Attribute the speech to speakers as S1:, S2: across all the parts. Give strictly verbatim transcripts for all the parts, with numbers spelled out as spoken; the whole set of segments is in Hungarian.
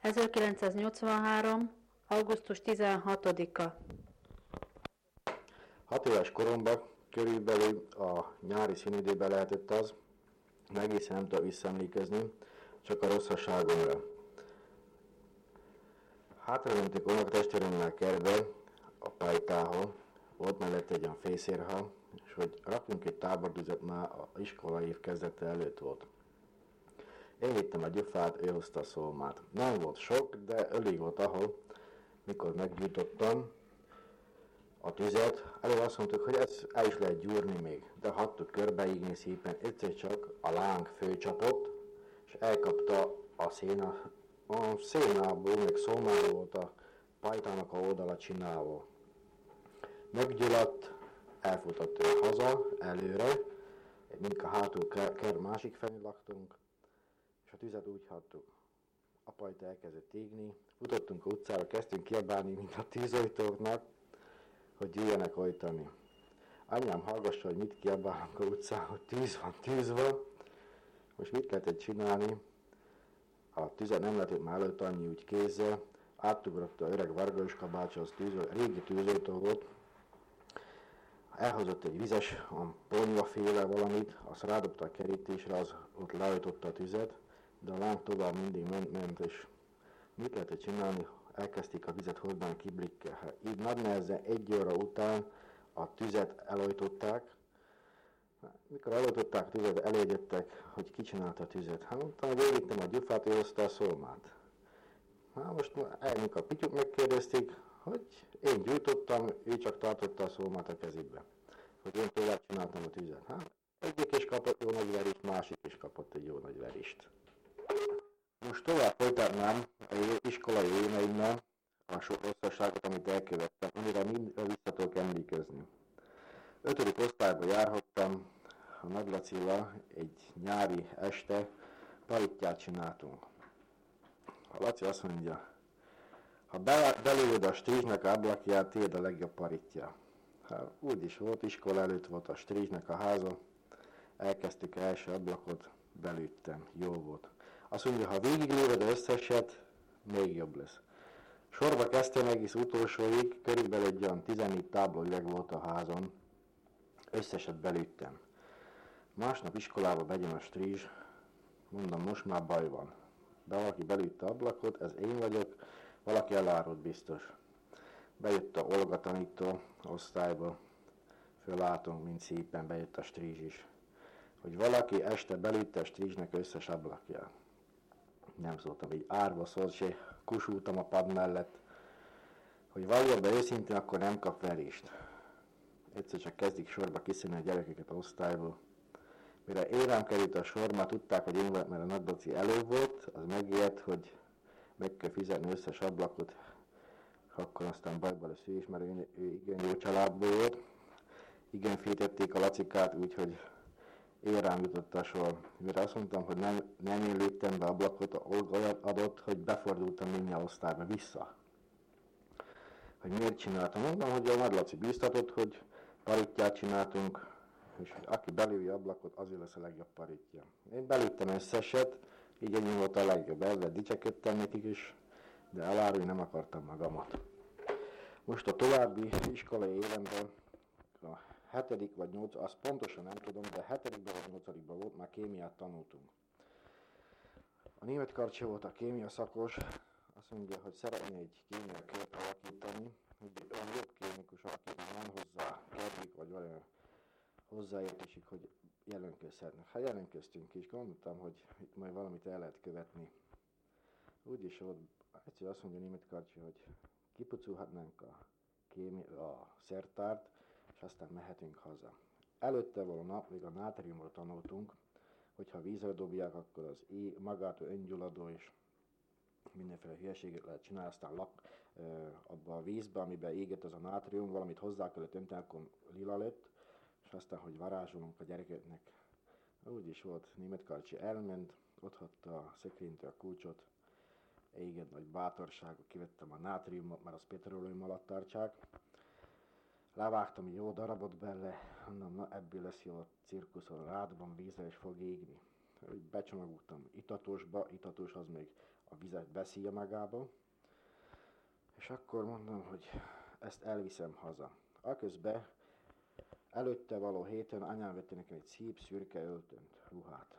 S1: ezerkilencszáznyolcvanhárom. augusztus tizenhatodika.
S2: Hat éves koromban körülbelül a nyári szünidőben lehetett az, egészen nem tudok visszaemlékezni, csak a rosszaságomra. Hátramentünk unokatestvéremmel kertbe, a pajtához, volt mellett egy olyan fészérha, és hogy rakjunk egy tábortüzet, már a iskola év kezdete előtt volt. Én vittem a gyufát, ő hozta a szólmát. Nem volt sok, de elég volt ahol, mikor meggyújtottam a tüzet. Előbb azt mondtuk, hogy ezt el is lehet gyúrni még, de hagytuk körbeígni szépen, egyszer csak a láng fölcsapott, és elkapta a széna, a szénából, meg szólmából volt a pajtának a oldala csinálva. Meggyulladt, elfutott ő haza, előre, mink a hátul ker másik felé laktunk, és a tüzet úgy hagytuk. A pajta elkezdett égni, futottunk a utcára, kezdtünk kiabálni, mint a tűzoltóknak, hogy jöjjenek oltani. Anyám hallgassa, hogy mit kiabálunk a utcán, hogy tűz van, tűz van. Most mit lehetett csinálni? A tüzet nem lehetett már előtt annyi úgy kézzel, átugrott a öreg Varga bácsi, az tűzol, régi tűzoltó volt, elhozott egy vizes, a ponyvaféle valamit, azt rádobta a kerítésre, az ott leajtotta a tüzet, de a láng tovább mindig ment, ment, és mit lehetett csinálni? Elkezdték a vizet hordani kiblikkel. Így nagy nehezen egy óra után a tüzet elojtották. Mikor elojtották a tüzet, elégedtek, hogy ki csinálta a tüzet. Hát mondtam, hogy elvittem a gyufát, ő hozta a szólmát. Hát most elmink a pityuk megkérdezték, hogy én gyújtottam, ő csak tartotta a szólmát a kezébe. Hogy én tovább csináltam a tüzet. Hát egyik is kapott jó nagy verést, másik is kapott egy jó nagy verést. Most tovább folytatnám a iskolai éveimmel a sok rosszasságot, amit elkövettem, amire mindre vissza tudok emlékezni. Ötödik osztályban járhattam, a Nagy Lacival egy nyári este parittyát csináltunk. A Laci azt mondja, ha belőled a strízsnek a ablakját, tiéd a legjobb paritja. Hát úgy is volt, iskola előtt volt a strízsnek a háza, elkezdtük első ablakot, belőttem, jó volt. Azt mondja, ha végiglőved összeset, még jobb lesz. Sorba kezdtem egész utolsóig, körülbelül egy olyan tizennégy tábla üveg volt a házon, összeset belőttem. Másnap iskolába begyem a strízs, mondom, most már baj van. De valaki belőtte ablakot, ez én vagyok, valaki elárult biztos. Bejött a Olga tanító osztályba, föllátunk, mint szépen bejött a strízs is. Hogy valaki este belőtte a strízsnek összes ablakját. Nem szóltam, így árva szólt, se kusultam a pad mellett, hogy valójában be őszintén, akkor nem kap verést. Egyszer csak kezdik sorba kiszedni a gyerekeket a osztályból. Mire én rám került a sor, már tudták, hogy én vagyok, mert a Nagy Laci előbb volt, az megijedt, hogy meg kell fizetni összes ablakot, akkor aztán bajba lesz ő is, mert ő, ő igen jó családból volt. Igen féltették a Lacikát, úgyhogy én rám jutott a sor. Mire azt mondtam, hogy nem, nem én lőttem be ablakot, Olga olyat adott, hogy befordultam mindjárt osztályba vissza. Hogy miért csináltam? Mondom, hogy a Nagy Laci bíztatott, hogy parittyát csináltunk, és hogy aki belője ablakot, azért lesz a legjobb paritja. Én belőttem összeset, így ennyi volt a legjobb. Ezzel dicsekedtem nekik is, de elárulni nem akartam magamat. Most a további iskolai évemben, a hetedik vagy nyolc, azt pontosan nem tudom, de hetedikben vagy nyolcadikban volt, már kémiát tanultunk. A német Karcsi volt a kémia szakos, azt mondja, hogy szeretné egy kémia kört alakítani, hogy olyan jobb kémikus, aki van hozzá kedvük, vagy valami hozzáértésük, hogy jelentkezhetnek. Hát jelentkeztünk is, gondoltam, hogy itt majd valamit el lehet követni. Úgy is volt, egyszer azt mondja a német Karcsi, hogy kipucolhatnánk a, kémi, a szertárt, és aztán mehetünk haza. Előtte való nap, még a nátriumról tanultunk, hogyha vízre dobják, akkor az é, magától öngyulladó és mindenféle hülyeséget lehet csinálni, aztán lak, e, abba a vízbe, amiben égett az a nátrium, valamit hozzá kellett önteni, akkor lila lett, és aztán, hogy varázsolunk a gyerekeknek. Úgy is volt, német Karcsi elment, ott hagyta a szekrénytől a kulcsot, égett nagy bátorságot, kivettem a nátriumot, mert az petroleum alatt tartsák. Levágtam egy jó darabot bele, mondom, na ebből lesz jó a cirkuszon, rádobom vízre és fog égni. Úgy becsomagoltam itatosba, itatos az még a vizet beszívja magába, és akkor mondom, hogy ezt elviszem haza. Aközben előtte való héten anyám vette nekem egy szép szürke öltönt, ruhát.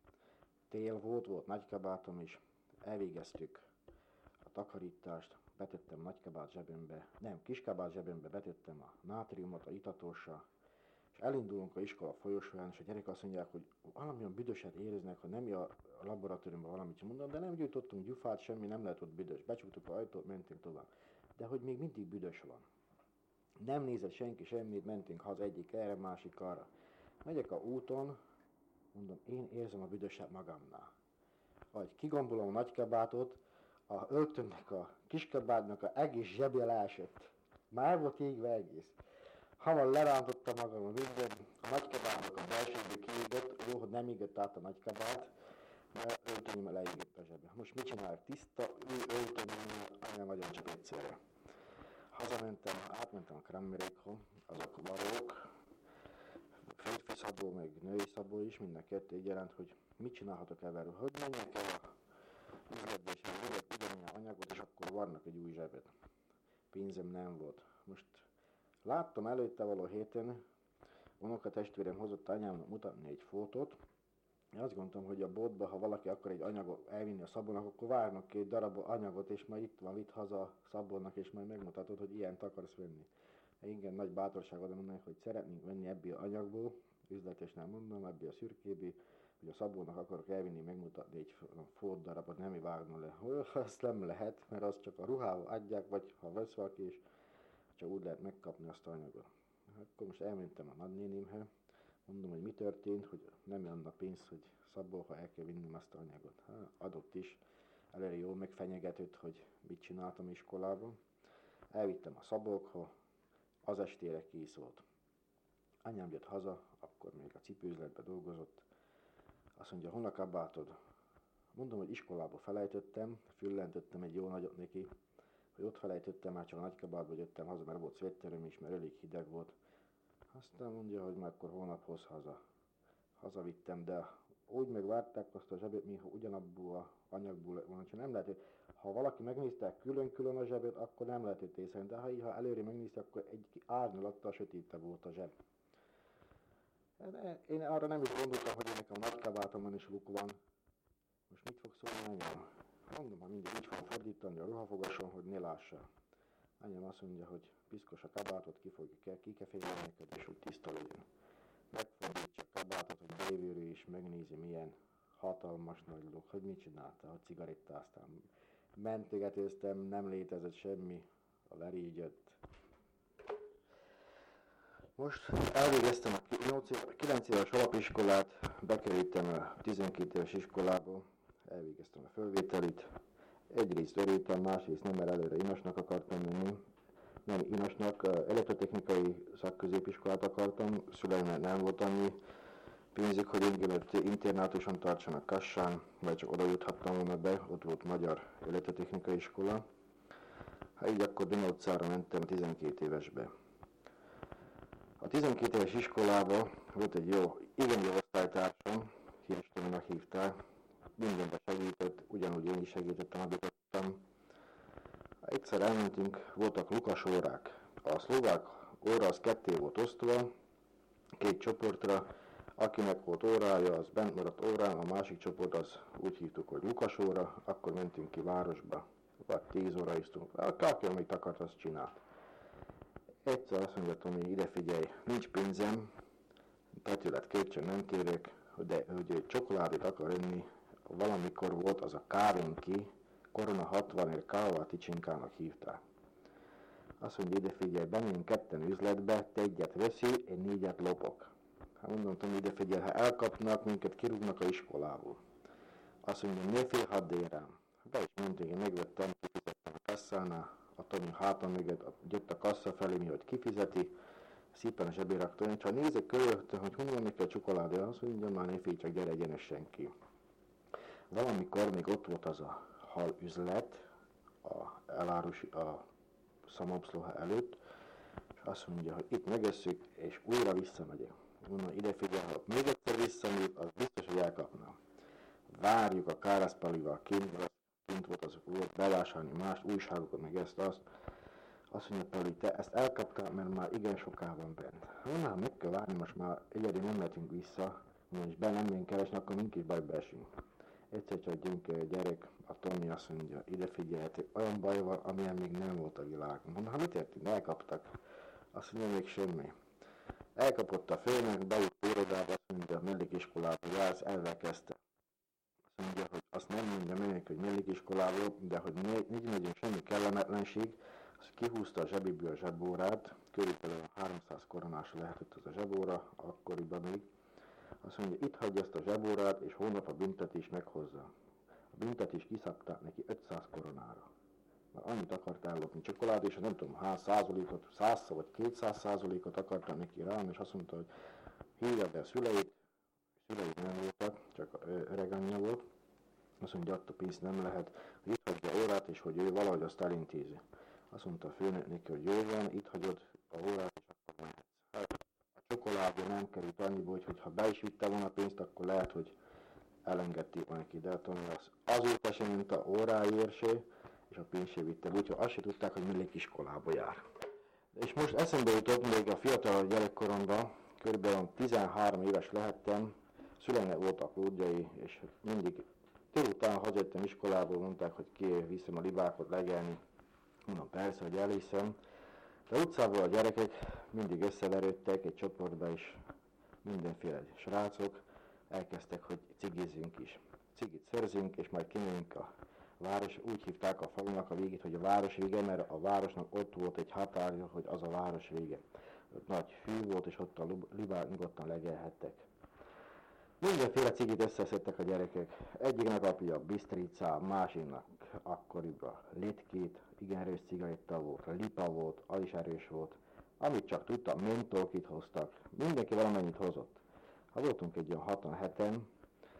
S2: Tél volt, volt nagykabátom is, elvégeztük a takarítást, betettem nagykabát zsebembe, nem, kiskabát zsebembe betettem a nátriumot, a itatossal, és elindulunk a iskola folyosóján, és a gyerek azt mondják, hogy valamilyen büdöset éreznek, ha nem a laboratóriumban valamit mondom, de nem gyújtottunk gyufát, semmi, nem lehet ott büdös. Becsuktuk az ajtót, mentünk tovább. De hogy még mindig büdös van. Nem nézett senki semmit, mentünk haza egyik erre, másik arra. Megyek a úton, mondom, én érzem a büdöset magamnál. Ahogy kigombolom a nagykabátot, a öltönnek, a kiskabátnak a egész zsebje leesett. Már volt égve egész. Hamar lerántotta magam a minden, a nagykabátnak a belsőből kiégett, jó, hogy nem égett át a nagykabát, mert öltönyöm leégett a zsebbe. Most mit csinálok? Tiszta, új öltönyöm, anyám nagyon csak egyszerre. Hazamentem, átmentem a Krammerékhoz, azok valók, férfi szabó, meg női szabó is, mind a kettő egyaránt, hogy mit csinálhatok ebben, hogy menjek el a üzletbe, és vegyek ugyanilyen anyagot, és akkor varnak egy új zsebet. Pénzem nem volt. Most láttam előtte való héten, unokatestvérem hozott anyámnak mutatni egy fotót. Én azt gondoltam, hogy a boltba, ha valaki akar egy anyagot elvinni a szabonnak, akkor várnak két darab anyagot, és majd itt van, vitt haza a szabonnak, és majd megmutatod, hogy ilyent akarsz venni. Igen, nagy bátorság oda mondani, hogy szeretnénk venni ebből az anyagból, üzletesnél mondom, ebből a szürkéből, hogy a szabónak akarok elvinni, megmutatni egy fót darabot, nem vágna le. Azt nem lehet, mert azt csak a ruhával adják, vagy ha vesz valaki, és csak úgy lehet megkapni azt a anyagot. Akkor most elmentem a nagynénimhez, mondom, hogy mi történt, hogy nem adnak pénzt, hogy Szabó, ha el kell vinnem azt a anyagot. Hát, adott is, előre jól megfenyegetett, hogy mit csináltam iskolában. Elvittem a Szabókhoz, az estére kész volt. Anyám jött haza, akkor még a cipőüzletben dolgozott. Azt mondja, hol a kabátod? Mondom, hogy iskolába felejtettem, füllentettem egy jó nagyot neki, hogy ott felejtettem, már csak a nagykabátba jöttem haza, mert volt szvetterem is, mert elég hideg volt. Aztán mondja, hogy már akkor holnap hoz haza. Hazavittem, de úgy megvárták azt a zsebet, mintha ugyanabból a anyagból van. Ha nem lehet, hogy ha valaki megnézte külön-külön a zsebet, akkor nem lehetett észrevenni, de ha, ha előre megnézte, akkor egy árnyalatta sötétebb volt a zseb. De én arra nem is gondoltam, hogy nekem a nagy kabátomon is luk van. Most mit fog szólni anyám? Mondom, ha mindig így fogom fordítani a ruhafogason, hogy ne lássa. Anyám azt mondja, hogy piszkos a kabátot, ki fogja, ki kell fényelni neked, és úgy tiszta legyen. Megfordítja a kabátot, hogy belülről is megnézi, milyen hatalmas nagy luk, hogy mit csinálta, hogy cigarettáztam. Mentegetőztem, nem létezett semmi, a lerígyött. Most elvégeztem a kilenc éves alapiskolát, bekerültem a tizenkét éves iskolába, elvégeztem a fölvételit. Egyrészt örültem, másrészt nem, mert előre imasnak akartam menni. Nem imasnak, elektrotechnikai szakközépiskolát akartam, szüleimnek nem volt annyi pénzük, hogy ingyenült internátuson tartsanak Kassán, vagy csak oda juthattam volna be, ott volt magyar elektrotechnikai iskola. Hát így akkor Duna utcára mentem tizenkét évesbe. A tizenkét éves iskolában volt egy jó, igen jó osztálytársam, Híres Tominak hívták, mindenben segített, ugyanúgy én is segítettem, amit adtam. Egyszer elmentünk, voltak lukas órák. A szlovák óra az ketté volt osztva, két csoportra, akinek volt órája, az bent maradt órán, a másik csoport az úgy hívtuk, hogy lukas óra, akkor mentünk ki városba, vagy tíz óra iztunk, aki amit akart, azt csinált. Egyszer azt mondja, Tomi, ide figyelj, nincs pénzem, petület kértsön nem kérek, de hogy egy csokoládét akar enni, valamikor volt az a kávénki, Korona hatvanért Káva Ticsinkának hívták. Azt mondja, ide figyelj, bennünk ketten üzletbe, te egyet veszi, én négyet lopok. Hát mondom, Tomi, ide figyelj, ha elkapnak, minket kirúgnak a iskolából. Azt mondja, ne fél, hadd ér rám. Be is mondtuk, én megvettem, kifizettem a kasszánál, a Tomi hátam mögött jött a kassa felé, mihogy kifizeti, szépen a zsebére raktam, én csak nézek körülöttem, hogy honnan neki a csokoládé, azt mondja, már ne félj, csak gyere egyenesen ki. Valamikor még ott volt az a hal üzlet, a elárusi, a Szamobszloha előtt, és azt mondja, hogy itt megesszük, és újra visszamegyek. Mondom, ide figyelj, ha még egyszer visszamegy, az biztos, hogy elkapna. Várjuk a Kárászpalival kint, kint volt, az volt bevásárolni más újságokat, meg ezt, azt. Azt mondja Pali, te ezt elkaptál, mert már igen soká van bent. Na, meg kell várni, most már egyedül nem mehetünk vissza, és be nem megyünk keresni, akkor mink is bajba esünk. Egyszer csak gyünk gyerek, a Tomi azt mondja, ide figyeljetek, olyan baj van, amilyen még nem volt a világon. Mondom, hát mit értünk, elkaptak. Azt mondja, még semmi. Elkapott a főnök, bejut irodába, azt mondja, mellékiskolába jársz, ezzel kezdte. Azt mondja, hogy azt nem mondja meg, hogy mellékiskolából, de hogy ne legyen semmi kellemetlenség, azt kihúzta a zsebiből a zsebórát, körülbelül háromszáz koronás lehetett az a zsebóra, akkoriban még. Azt mondja, itt hagyja ezt a zsebórát, és hónap a büntetés meghozza. A büntetés kiszabták neki ötszáz koronára. Mert annyit akart ellopni csokoládét, és nem tudom, hány százalékot, száz vagy kétszáz százalékot akarta neki rám, és azt mondta, hogy hívja be a szüleit, szülei nem voltak, csak öreg anyja volt. Azt mondja, attól pénzt nem lehet, hogy itt hagyja órát, és hogy ő valahogy azt elintézi. Azt mondta a főnök neki, hogy jó van, itt hagyod a órát, és akkor mehetsz. Hát, a csokoládé nem került annyiból, hogy ha be is vitte volna a pénzt, akkor lehet, hogy elengedték volna neki, de az azóta sem ment a óráért se, és a pénzt se vitte, úgyhogy azt se tudták, hogy milyen iskolába jár. És most eszembe jutott még a fiatal gyerekkoromban, körülbelül tizenhárom éves lehettem, szüleinek voltak lódjai, és mindig délután hazajöttem iskolából, mondták, hogy ki viszem a libákot legelni. Mondom, persze, hogy elhiszem. De utcából a gyerekek mindig összeverődtek egy csoportba is, mindenféle srácok, elkezdtek, hogy cigizzünk is. Cigit szerzünk, és majd kimegyünk a város, úgy hívták a falunak a végét, hogy a város vége, mert a városnak ott volt egy határja, hogy az a város vége. Ott nagy fű volt, és ott a libák nyugodtan legelhettek. Mindenféle cigit összeszedtek a gyerekek. Egyiknek apja a bisztricá, másiknak akkoriban litkét, igen erős cigaretta volt, lipa volt, az is erős volt. Amit csak tudtam, mentolkit hoztak. Mindenki valamennyit hozott. Ha voltunk egy olyan hatan-heten,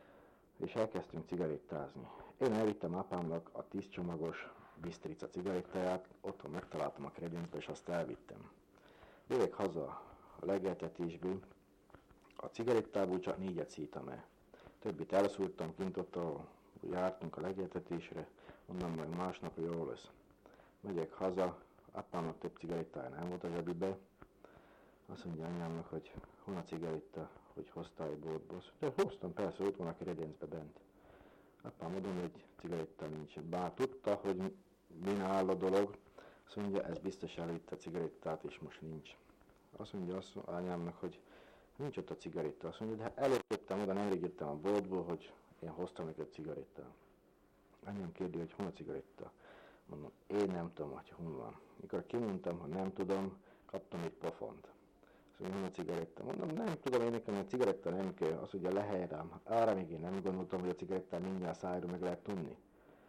S2: és elkezdtünk cigarettázni. Én elvittem apámnak a tíz csomagos bisztrica cigarettáját, otthon megtaláltam a kredencbe, és azt elvittem. Jövök haza a legeltetésből, a cigarettából csak négyet szítam el. Többit elszúrtam kint ott, ahol jártunk a legeltetésre, onnan meg másnap jól lesz. Megyek haza, apámnak több cigarettája nem volt a zsebibe. Azt mondja anyámnak, hogy hol a cigaretta, hogy hoztál egy boltból. De hoztam, persze, ott van a kredencbe bent. Apám mondom, hogy cigaretta nincs. Bár tudta, hogy min áll a dolog, azt mondja, ez biztos elvitte a cigarettát, és most nincs. Azt mondja azt anyámnak, hogy nincs ott a cigaretta. Azt mondja, de hát előttem oda, nemrég jöttem a boltból, hogy én hoztam neked cigarettát. Anyám kérdi, hogy hol a cigaretta. Mondom, én nem tudom, hogy hol van. Mikor kimondtam, ha nem tudom, kaptam egy pofont. Azt mondja, hol a cigaretta. Mondom, nem tudom, én nekem a cigaretta nem kell. Azt mondja, lehely rám. Arra még én nem gondoltam, hogy a cigarettát mindjárt szájról meg lehet tudni.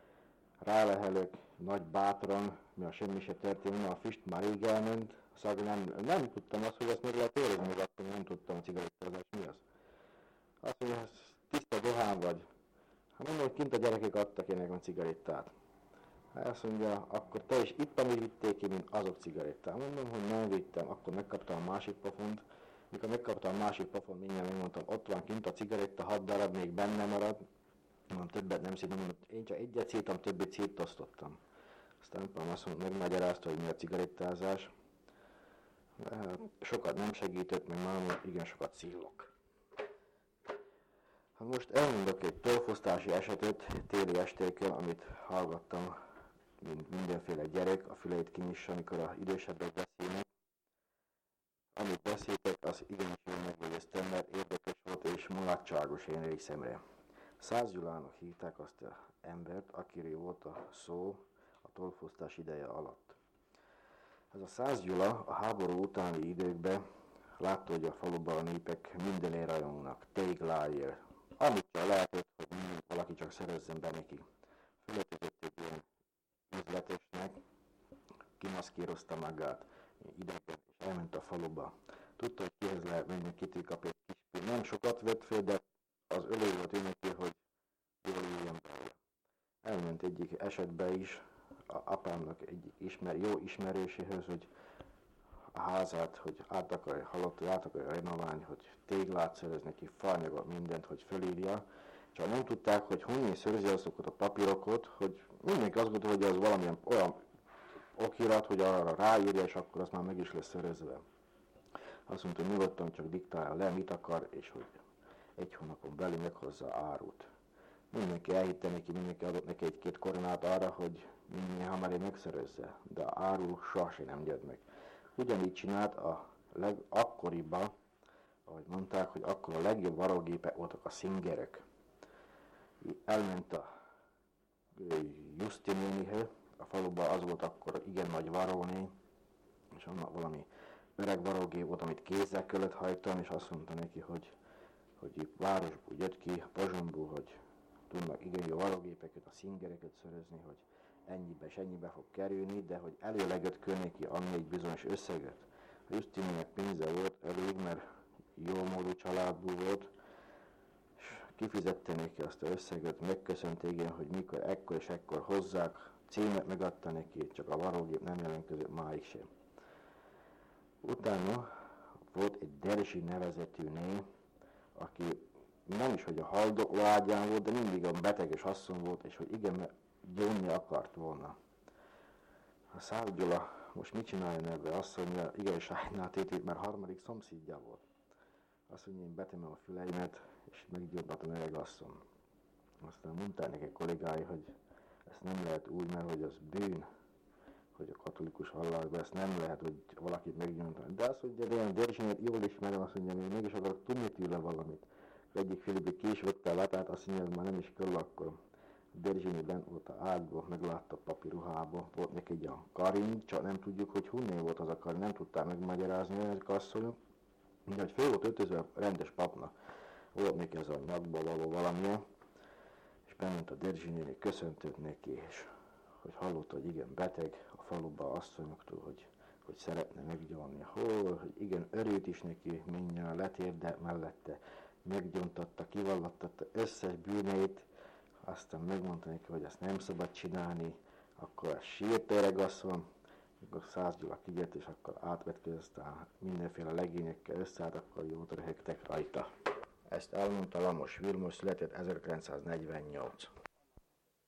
S2: Rálehelök, nagy bátran, mert semmi se történt, a füst már rég elment. Szóval nem, nem tudtam azt, hogy ezt meg lehet érezni, meg akkor nem tudtam a cigarettázás mi az. Azt mondja, tiszta dohán vagy. Hát mondom, hogy kint a gyerekek adtak én nekem a cigarettát. Hát azt mondja, akkor te is itt amúgy vitték ki, mint azok cigarettát. Mondom, hogy nem vittem, akkor megkaptam a másik pofont. Mikor megkaptam a másik pofont, mindjárt megmondtam, ott van kint a cigaretta, hat darab még benne marad. Mondom, többet nem szítem, mondom, én csak egyet szítam, többit szétosztottam. Aztán apám azt mondta, megmagyarázta, hogy mi a cigarettázás. Sokat nem segített, meg már igen sokat szívok. Ha most elmondok egy tolfosztási esetet téli estéken, amit hallgattam, mint mindenféle gyerek, a füleit kinyissa, amikor az idősebbek beszélnek. Amit beszéltek, az igenis jól megjegyeztem, mert érdekes volt és mulatságos én részemre. Szász Gyulának hívták azt az embert, akiről volt a szó a tolfosztás ideje alatt. Ez a Szász Gyula a háború utáni időkben látta, hogy a faluban a népek mindenért rajongnak, tégláért, amit csak lehetett, hogy mindent valaki csak szerezzen be neki. Fületezett egy ilyen üzletesnek, kimaszkírozta magát idegen, és elment a faluba. Tudta, hogy kihez lehet menni, kitől kap egy kis pénzt. Nem sokat vett föl, de az ölő volt ő neki, hogy jól jöjjön belőle. Elment egyik esetben is, a apámnak egy ismer, jó ismerőséhez, hogy a házát, hogy át akarja halott, hogy át akarja renoválni, hogy téglát szerez neki, faanyagot, mindent, hogy fölírja, Csak nem tudták, hogy honnan szörzi azokat a papírokat, hogy mindenki azt gondolta, hogy az valamilyen olyan okirat, hogy arra ráírja, és akkor az már meg is lesz szerezve. Azt mondta, hogy nyugodtan csak diktálja le, mit akar, és hogy egy hónapon belül meghozza árut. Mindenki elhitte neki, mindenki adott neki egy-két koronát arra, hogy minél hamarabb megszerezze, de a áru sohasem nem jött meg. Ugyanígy csinált a legakkoriban, ahogy mondták, hogy akkor a legjobb varrógépek voltak a Singerek. Elment a Juszti nénihez, a faluban az volt akkor igen nagy varróné, és annak valami öreg varrógép volt, amit kézzel kellett hajtani, és azt mondta neki, hogy, hogy itt városból jött ki, Pozsonyból, hogy tudnak igen jó varrógépeket, a Singereket szerezni, hogy ennyibe és ennyibe fog kerülni, de hogy előleget kell neki adni egy bizonyos összeget. A Jusztinének pénze volt elég, mert jó módú családból volt, és kifizette neki azt az összeget, megköszönte igen, hogy mikor ekkor és ekkor hozzák, címet megadta neki, csak a varrógép nem jelentkezett máig sem. Utána volt egy Derzsi nevezetű név, aki nem is, hogy a haldokló ágyán volt, de mindig a beteges asszony volt, és hogy igen, gyónni akart volna. A Száv Gyula most mit csináljon ebbe? Azt mondja, igen, sajnál tétét, mert harmadik szomszédja volt. Azt mondja, én betemem a füleimet, és meggyóntatom öreg asszony. Aztán mondták neki kollégái, hogy ezt nem lehet úgy, mert hogy az bűn, hogy a katolikus vallásban ezt nem lehet, hogy valakit meggyóntani. De azt mondja, de én Derzsinet jól ismerem, azt mondja, még mégis akarok tudni tőle valamit. Egyik Filippi késvette a latát, azt mondja, hogy már nem is kell, akkor Derzsini bent volt a ágyban, meglátta a papi ruhába, volt neki egy a karin, csak nem tudjuk, hogy honnan volt az a karin, nem tudták megmagyarázni ezek asszonyok. De hogy föl volt öltözve a rendes papnak, volt neki ez a nyakba való valamilyen, és bement a Derzsinének, köszöntött neki, és hogy hallotta, hogy igen, beteg a faluba asszonyoktól, hogy, hogy szeretne meggyónni. Hol, hogy igen, örült is neki, mindjárt letérdelt mellette, meggyóntatta, kivallattatta összes bűneit, aztán megmondta neki, hogy ezt nem szabad csinálni, akkor sírt öreg asszony, akkor Szász Gyula kijött, és akkor átvetkezett, aztán mindenféle legényekkel összeállt, akkor jót röhögtek rajta. Ezt elmondta Lamos Vilmos, született ezerkilencszáznegyvennyolc.